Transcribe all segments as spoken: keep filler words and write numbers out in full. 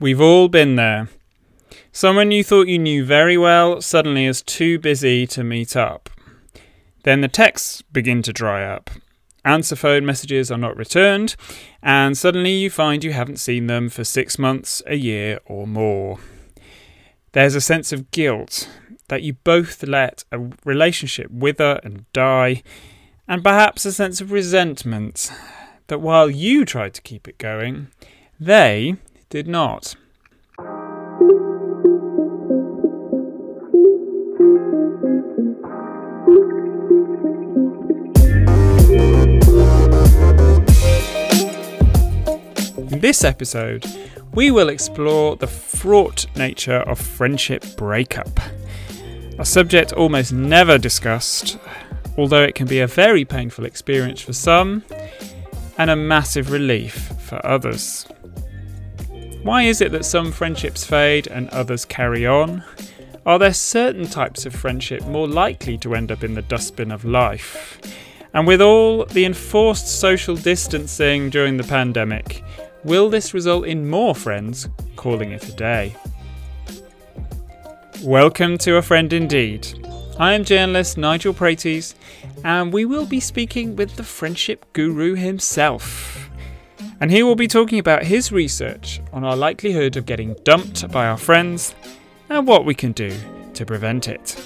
We've all been there. Someone you thought you knew very well suddenly is too busy to meet up. Then the texts begin to dry up. Answer phone messages are not returned, and suddenly you find you haven't seen them for six months, a year or more. There's a sense of guilt that you both let a relationship wither and die, and perhaps a sense of resentment that while you tried to keep it going, they did not. In this episode, we will explore the fraught nature of friendship breakup, a subject almost never discussed, although it can be a very painful experience for some and a massive relief for others. Why is it that some friendships fade and others carry on? Are there certain types of friendship more likely to end up in the dustbin of life? And with all the enforced social distancing during the pandemic, will this result in more friends calling it a day? Welcome to A Friend Indeed. I am journalist Nigel Praties, and we will be speaking with the friendship guru himself. And he will be talking about his research on our likelihood of getting dumped by our friends and what we can do to prevent it.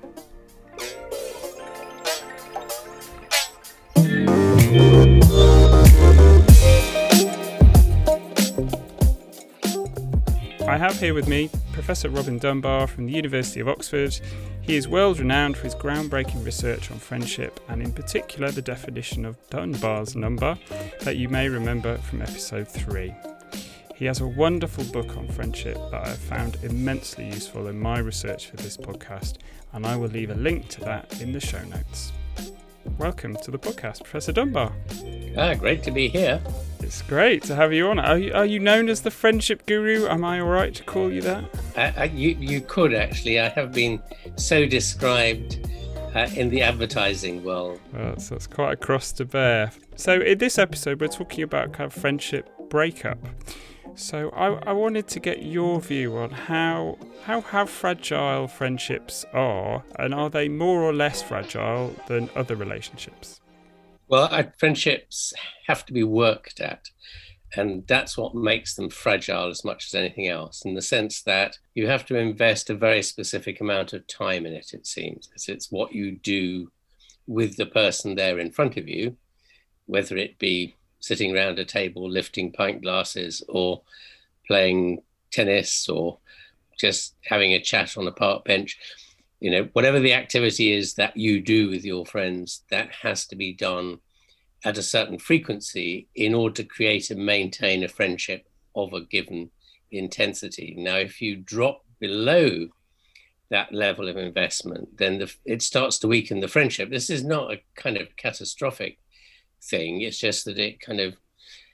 I have here with me Professor Robin Dunbar from the University of Oxford. He is world renowned for his groundbreaking research on friendship and in particular the definition of Dunbar's number that you may remember from episode three. He has a wonderful book on friendship that I have found immensely useful in my research for this podcast, and I will leave a link to that in the show notes. Welcome to the podcast, Professor Dunbar. Ah, great to be here. It's great to have you on. Are you, are you known as the friendship guru? Am I all right to call you that? I, I, you, you could actually. I have been so described uh, in the advertising world. Well, so it's quite a cross to bear. So in this episode, we're talking about kind of friendship breakup. So I, I wanted to get your view on how, how how fragile friendships are, and are they more or less fragile than other relationships? Well, I, friendships have to be worked at, and that's what makes them fragile as much as anything else, in the sense that you have to invest a very specific amount of time in it, it seems, because it's what you do with the person there in front of you, whether it be sitting around a table, lifting pint glasses, or playing tennis, or just having a chat on a park bench. You know, whatever the activity is that you do with your friends, that has to be done at a certain frequency in order to create and maintain a friendship of a given intensity. Now, if you drop below that level of investment, then the, it starts to weaken the friendship. This is not a kind of catastrophic thing. It's just that it kind of,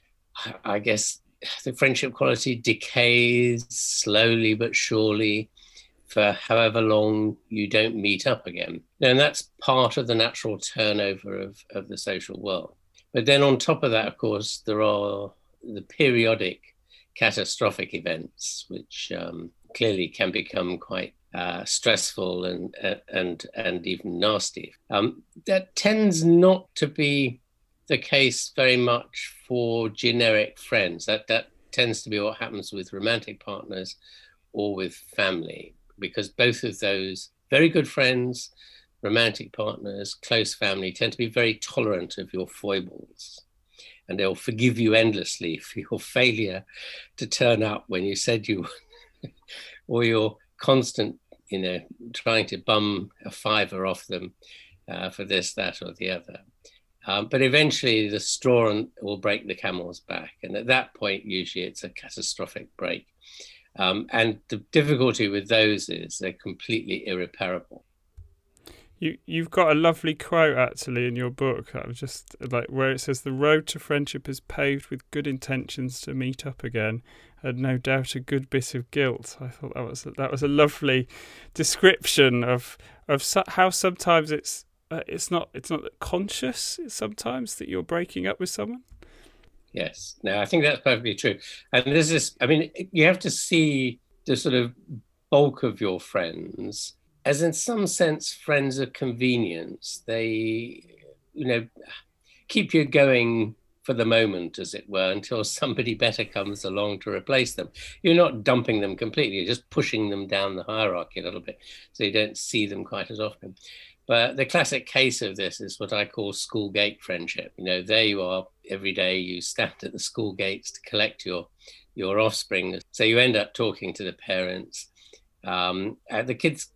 I guess, the friendship quality decays slowly but surely for however long you don't meet up again. And that's part of the natural turnover of, of the social world. But then on top of that, of course, there are the periodic catastrophic events, which um, clearly can become quite uh, stressful and, uh, and, and even nasty. Um, that tends not to be the case very much for generic friends. That, that tends to be what happens with romantic partners or with family, because both of those very good friends, romantic partners, close family tend to be very tolerant of your foibles, and they'll forgive you endlessly for your failure to turn up when you said you would, or your constant, you know, trying to bum a fiver off them uh, for this, that, or the other. Um, but eventually the straw will break the camel's back, and at that point, usually it's a catastrophic break. Um, and the difficulty with those is they're completely irreparable. You, you've got a lovely quote actually in your book. I was just like where it says, "The road to friendship is paved with good intentions to meet up again, and no doubt a good bit of guilt." I thought that was that was a lovely description of of so, how sometimes it's uh, it's not it's not conscious. It's sometimes that you're breaking up with someone. Yes. No, I think that's perfectly true. And there's this, I mean, you have to see the sort of bulk of your friends as, in some sense, friends of convenience. They, you know, keep you going for the moment, as it were, until somebody better comes along to replace them. You're not dumping them completely, you're just pushing them down the hierarchy a little bit so you don't see them quite as often. But the classic case of this is what I call school gate friendship. You know, there you are every day, you stand at the school gates to collect your, your offspring. So you end up talking to the parents. Um, and the kids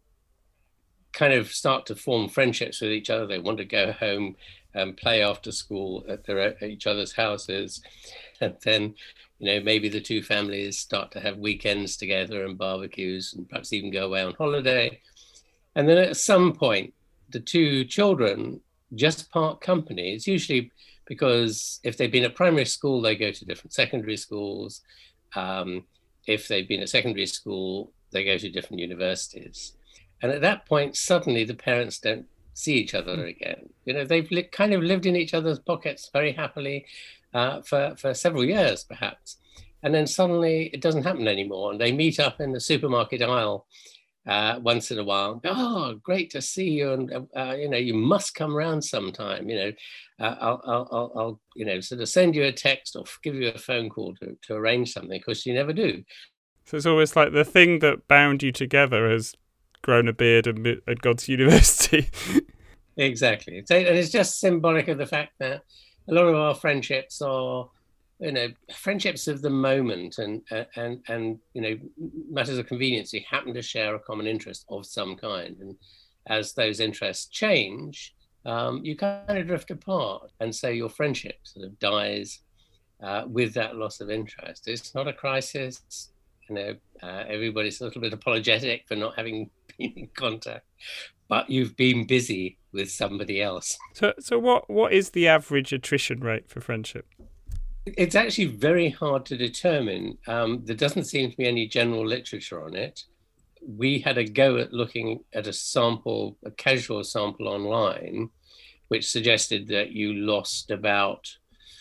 kind of start to form friendships with each other. They want to go home and play after school at, their, at each other's houses. And then, you know, maybe the two families start to have weekends together and barbecues and perhaps even go away on holiday. And then at some point, the two children just part companies, usually because if they've been at primary school, they go to different secondary schools. Um, if they've been at secondary school, they go to different universities. And at that point, suddenly the parents don't see each other again. You know, they've li- kind of lived in each other's pockets very happily uh, for, for several years, perhaps. And then suddenly it doesn't happen anymore. And they meet up in the supermarket aisle Uh, once in a while. Oh, great to see you, and uh, you know, you must come round sometime. You know, uh, I'll, I'll, I'll, I'll, you know, sort of send you a text or give you a phone call to, to arrange something, because you never do. So it's almost like the thing that bound you together has grown a beard and, and gone to university. Exactly. So, and it's just symbolic of the fact that a lot of our friendships are, you know, friendships of the moment, and and and you know, matters of convenience. You happen to share a common interest of some kind, and as those interests change, um, you kind of drift apart, and so your friendship sort of dies uh, with that loss of interest. It's not a crisis. You know, uh, everybody's a little bit apologetic for not having been in contact, but you've been busy with somebody else. So, so what what is the average attrition rate for friendship? It's actually very hard to determine. Um, there doesn't seem to be any general literature on it. We had a go at looking at a sample, a casual sample online, which suggested that you lost about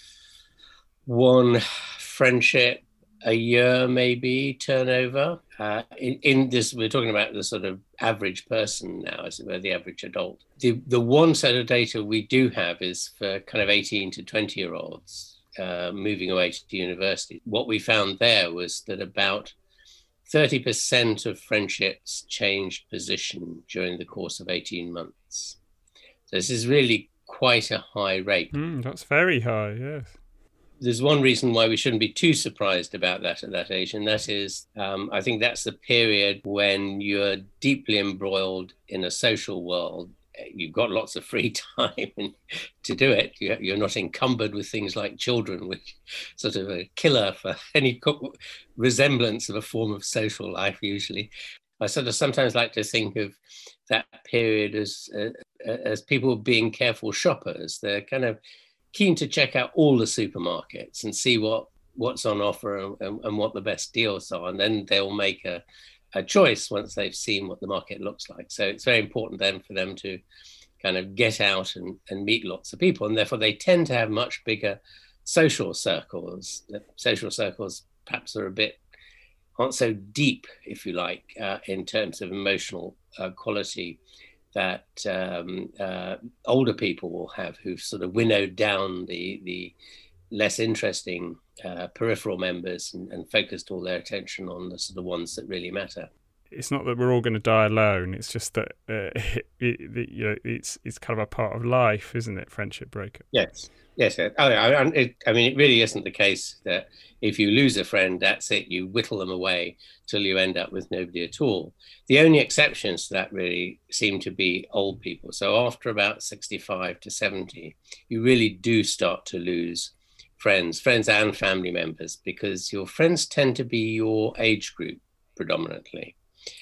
one friendship a year, maybe, turnover. Uh, in, in this, we're talking about the sort of average person now, as it were, the average adult. The, the one set of data we do have is for kind of eighteen to twenty year olds. Uh, moving away to university. What we found there was that about thirty percent of friendships changed position during the course of eighteen months. So this is really quite a high rate. Mm, that's very high, yes. There's one reason why we shouldn't be too surprised about that at that age, and that is, um, I think that's the period when you're deeply embroiled in a social world. You've got lots of free time to do it. You're not encumbered with things like children, which sort of a killer for any resemblance of a form of social life, usually. I sort of sometimes like to think of that period as, uh, as people being careful shoppers. They're kind of keen to check out all the supermarkets and see what, what's on offer and, and, and what the best deals are. And then they'll make a a choice once they've seen what the market looks like. So it's very important then for them to kind of get out and, and meet lots of people. And therefore they tend to have much bigger social circles. The social circles perhaps are a bit, aren't so deep, if you like, uh, in terms of emotional uh, quality that um, uh, older people will have, who've sort of winnowed down the, the less interesting uh, peripheral members and, and focused all their attention on the sort of ones that really matter. It's not that we're all going to die alone. It's just that uh, it, it, you know, it's it's kind of a part of life, isn't it? Friendship breakup. Yes, yes. I, I, it, I mean, it really isn't the case that if you lose a friend, that's it. You whittle them away till you end up with nobody at all. The only exceptions to that really seem to be old people. So after about sixty-five to seventy, you really do start to lose friends, friends and family members, because your friends tend to be your age group predominantly.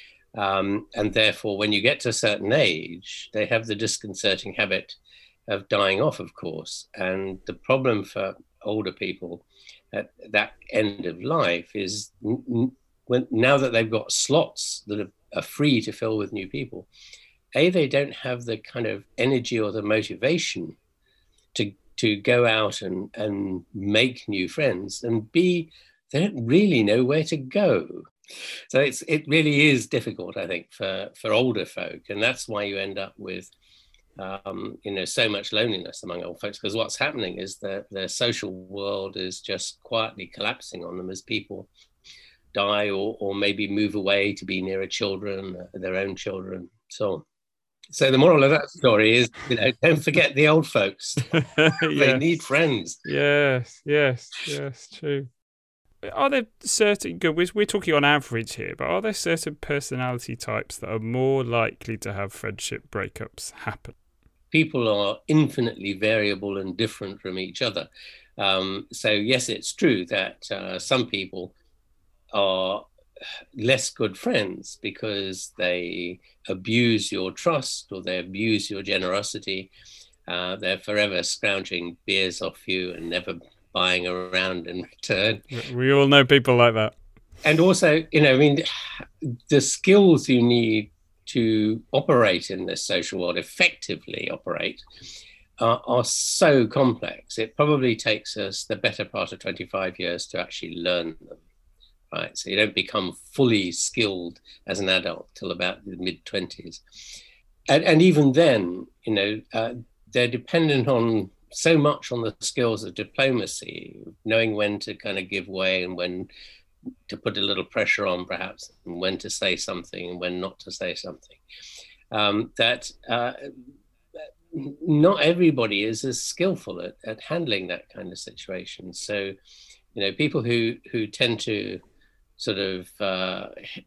Um, and therefore, when you get to a certain age, they have the disconcerting habit of dying off, of course. And the problem for older people at that end of life is when, now that they've got slots that are, are free to fill with new people, A, they don't have the kind of energy or the motivation to to go out and, and make new friends, and B, they don't really know where to go. So it's it really is difficult, I think, for, for older folk. And that's why you end up with, um, you know, so much loneliness among old folks, because what's happening is that their social world is just quietly collapsing on them as people die or, or maybe move away to be nearer children, their own children, so on. So the moral of that story is, you know, don't forget the old folks. They yes. need friends. Yes, yes, yes, true. Are there certain, good, we're, we're talking on average here, but are there certain personality types that are more likely to have friendship breakups happen? People are infinitely variable and different from each other. Um, so yes, it's true that uh, some people are less good friends because they abuse your trust or they abuse your generosity. Uh, they're forever scrounging beers off you and never buying around in return. We all know people like that. And also, you know, I mean, the skills you need to operate in this social world, effectively operate, uh, are so complex. It probably takes us the better part of twenty-five years to actually learn them. Right, so you don't become fully skilled as an adult till about the mid-twenties. And, and even then, you know, uh, they're dependent on so much on the skills of diplomacy, knowing when to kind of give way and when to put a little pressure on, perhaps, and when to say something and when not to say something. Um, that uh, not everybody is as skillful at, at handling that kind of situation. So, you know, people who, who tend to sort of uh,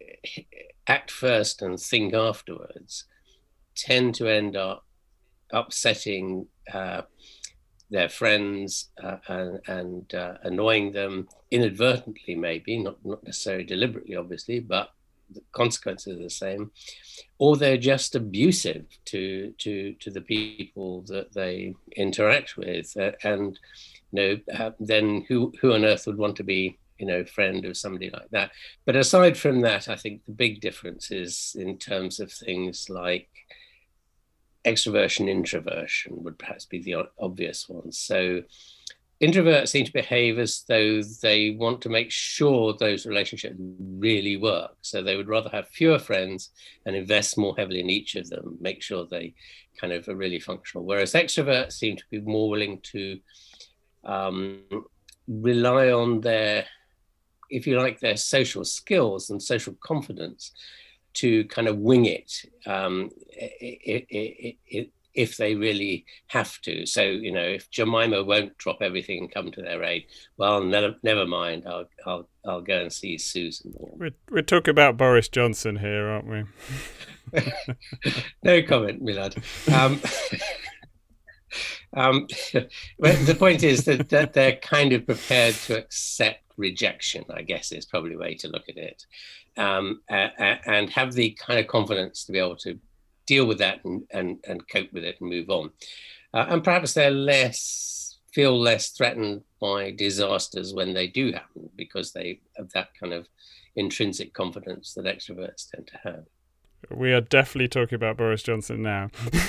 act first and think afterwards tend to end up upsetting uh, their friends uh, and, and uh, annoying them inadvertently, maybe, not, not necessarily deliberately, obviously, but the consequences are the same. Or they're just abusive to to to the people that they interact with. Uh, and, you know, uh, then who, who on earth would want to be, you know, friend of somebody like that? But aside from that, I think the big difference is in terms of things like extroversion, introversion would perhaps be the obvious ones. So introverts seem to behave as though they want to make sure those relationships really work. So they would rather have fewer friends and invest more heavily in each of them, make sure they kind of are really functional. Whereas extroverts seem to be more willing to um, rely on their, if you like, their social skills and social confidence to kind of wing it, um, it, it, it if they really have to. So, you know, if Jemima won't drop everything and come to their aid, well, never, never mind. I'll, I'll, I'll go and see Susan. We're, we're talking about Boris Johnson here, aren't we? No comment, Milad. Um, um, but the point is that, that they're kind of prepared to accept rejection, I guess is probably a way to look at it, um, uh, and have the kind of confidence to be able to deal with that and, and, and cope with it and move on. Uh, and perhaps they're less, feel less threatened by disasters when they do happen because they have that kind of intrinsic confidence that extroverts tend to have. We are definitely talking about Boris Johnson now.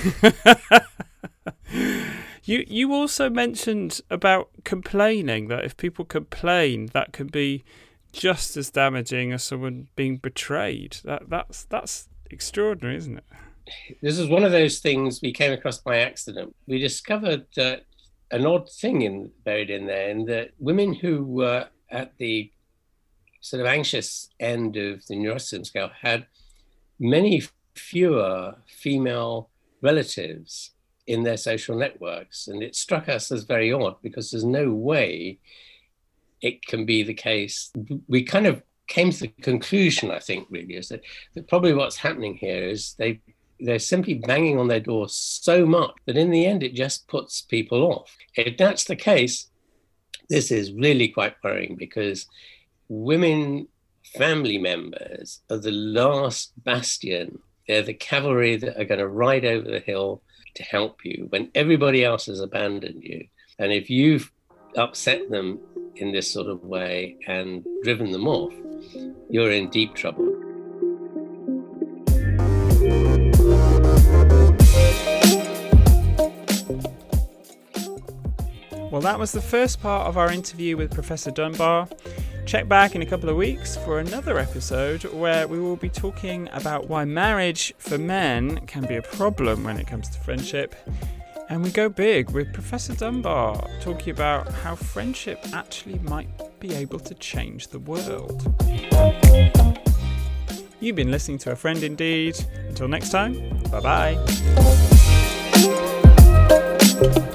You you also mentioned about complaining, that if people complain, that can be just as damaging as someone being betrayed. That that's that's extraordinary, isn't it? This is one of those things we came across by accident. We discovered uh, an odd thing in, buried in there, in that women who were at the sort of anxious end of the neuroticism scale had many fewer female relatives in their social networks. And it struck us as very odd because there's no way it can be the case. We kind of came to the conclusion, I think, really, is that, that probably what's happening here is they, they're simply banging on their door so much that in the end, it just puts people off. If that's the case, this is really quite worrying because women family members are the last bastion. They're the cavalry that are going to ride over the hill to help you when everybody else has abandoned you. And if you've upset them in this sort of way and driven them off, you're in deep trouble. that was the first part of our interview with Professor Dunbar. Check back in a couple of weeks for another episode where we will be talking about why marriage for men can be a problem when it comes to friendship. And we go big with Professor Dunbar, talking about how friendship actually might be able to change the world. You've been listening to A Friend Indeed. Until next time, bye-bye.